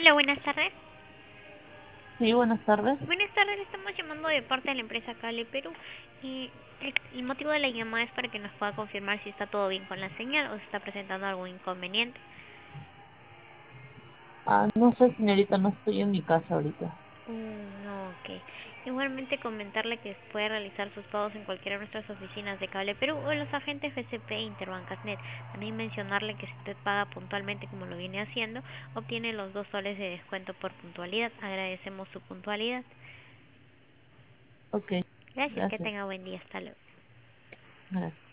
Hola, buenas tardes. Sí, buenas tardes. Buenas tardes, estamos llamando de parte de la empresa Cable Perú. Y el motivo de la llamada es para que nos pueda confirmar si está todo bien con la señal o si está presentando algún inconveniente. No sé, señorita, no estoy en mi casa ahorita. No, ok. Igualmente comentarle que puede realizar sus pagos en cualquiera de nuestras oficinas de Cable Perú o en los agentes GCP e Interbancasnet. También mencionarle que si usted paga puntualmente como lo viene haciendo, obtiene los 2 soles de descuento por puntualidad. Agradecemos su puntualidad. Ok, Gracias, que gracias. tenga buen día. Hasta luego. Gracias.